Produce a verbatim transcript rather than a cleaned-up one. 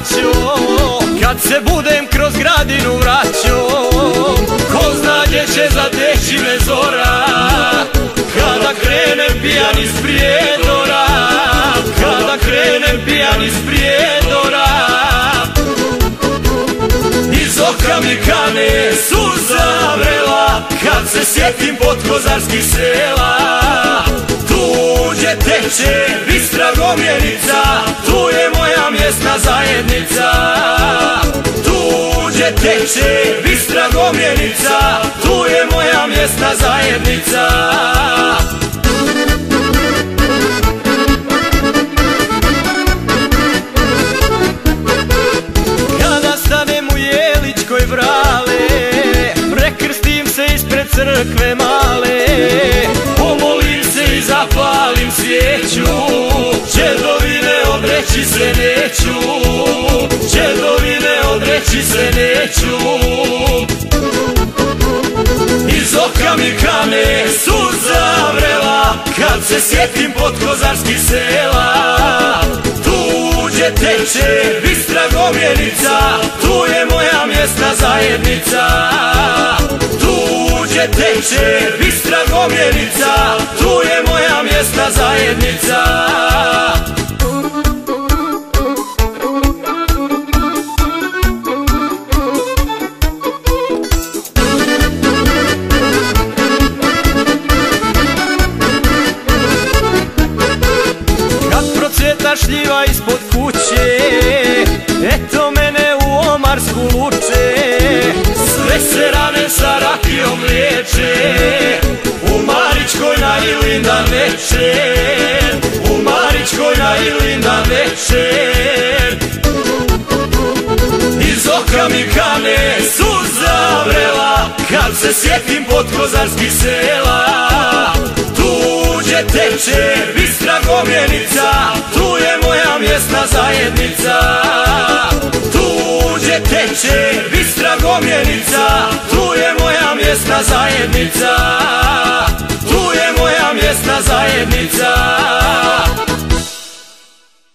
braćo, kad se budem kroz gradinu vraćo, ko zna gdje će zateći me zora, kada krenem pijan iz Prijedora, kada krenem pijan iz Prijedora. Iz oka mi kane suza vrela, kad se sjetim podkozarskih sela. Tuđe teče bistra Gomjenica, tu je moja mjesna zajednica. Tuđe teče bistra Gomjenica, tu je moja mjesna zajednica. Kada stanem u Jeličkoj Vrale, prekrstim se ispred crkve male, pomolim se i zapalim svijeću, đedovine odreći se neću, đedovine odreći se neću. Iz oka mi kane suza vrela, kad se sjetim podkozarskih sela. Tuđe teče bistra Gomjenica, tu je moja mjesna zajednica. Tuđe teče bistra Gomjenica, tu je moja mjesna zajednica. Procvjeta šljiva ispod kuće, eto mene u Omarsku luče. Sve se rane sa rakijom liječe, u Maričkoj na Ilindan večer, u Maričkoj na Ilindan večer. Iz oka mi kane suza vrela, kad se sjetim podkozarskih sela. Tuđe teče bistra Gomjenica, tu je moja mjesna zajednica. Tuđe teče bistra Gomjenica, tu je moja mjesna zajednica.